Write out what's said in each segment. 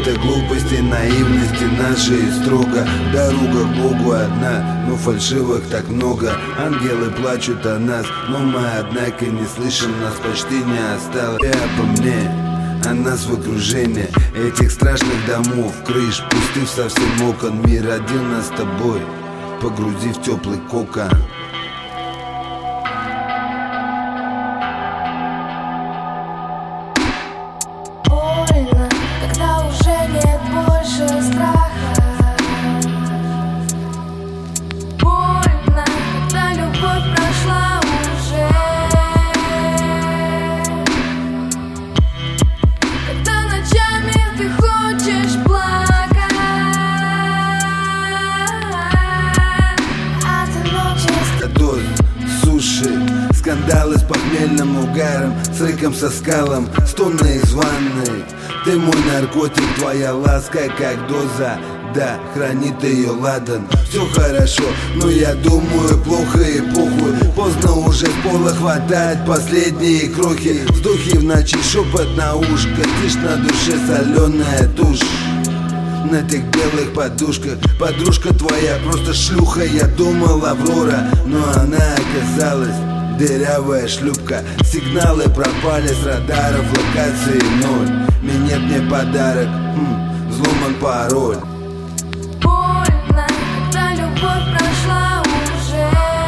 какой-то глупости, наивности нашей строго. Дорога к Богу одна, но фальшивых так много. Ангелы плачут о нас, но мы однако не слышим, нас почти не осталось. По мне, а нас в окружении этих страшных домов, крыш, пустых совсем окон. Мир один нас с тобой, погрузив в теплый кокон. Больно, когда уже нет больше страха. Больно, когда любовь прошла уже. Когда ночами ты хочешь плакать, а ты ночью Доз, суши, скандалы с похмельным угаром, с рыком со скалом, стоны из ванной. Ты мой наркотик, твоя ласка как доза, да, хранит ее ладан. Все хорошо, но я думаю плохо и похуй. Поздно уже с пола хватает последние крохи. Вздохи в ночи, шепот на ушко, тишь на душе, соленая тушь на этих белых подушках. Подружка твоя просто шлюха, я думал Аврора, но она оказалась дырявая шлюпка. Сигналы пропали с радаров, локации ноль. Минет мне подарок, взломан пароль. больно, когда любовь прошла уже.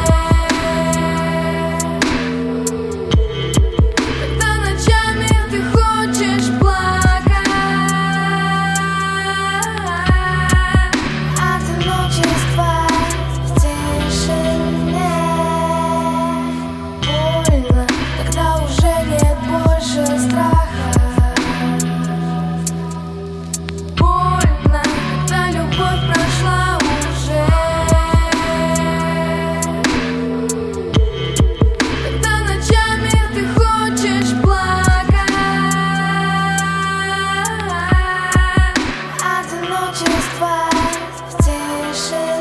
Когда ночами ты хочешь плакать, а ты ночью спать в тишине. Больно, когда уже нет больше страха. Больно, когда любовь прошла уже. Когда ночами ты хочешь плакать, а ты ночью спать в тишине.